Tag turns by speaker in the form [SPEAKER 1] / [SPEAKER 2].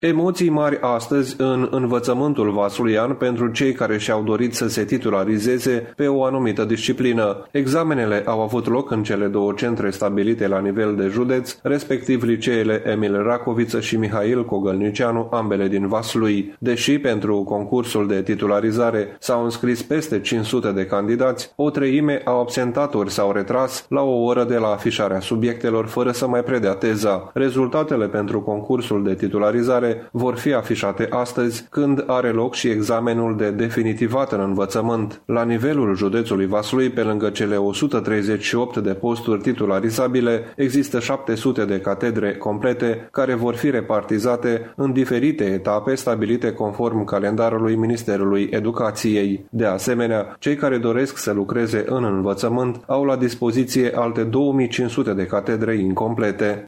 [SPEAKER 1] Emoții mari astăzi în învățământul Vasluian pentru cei care și-au dorit să se titularizeze pe o anumită disciplină. Examenele au avut loc în cele două centre stabilite la nivel de județ, respectiv liceele Emil Racoviță și Mihail Cogălnicianu, ambele din Vaslui. Deși pentru concursul de titularizare s-au înscris peste 500 de candidați, o treime au absentat ori s-au retras la o oră de la afișarea subiectelor fără să mai predea teza. Rezultatele pentru concursul de titularizare vor fi afișate astăzi, când are loc și examenul de definitivat în învățământ. La nivelul județului Vaslui, pe lângă cele 138 de posturi titularizabile, există 700 de catedre complete care vor fi repartizate în diferite etape stabilite conform calendarului Ministerului Educației. De asemenea, cei care doresc să lucreze în învățământ au la dispoziție alte 2500 de catedre incomplete.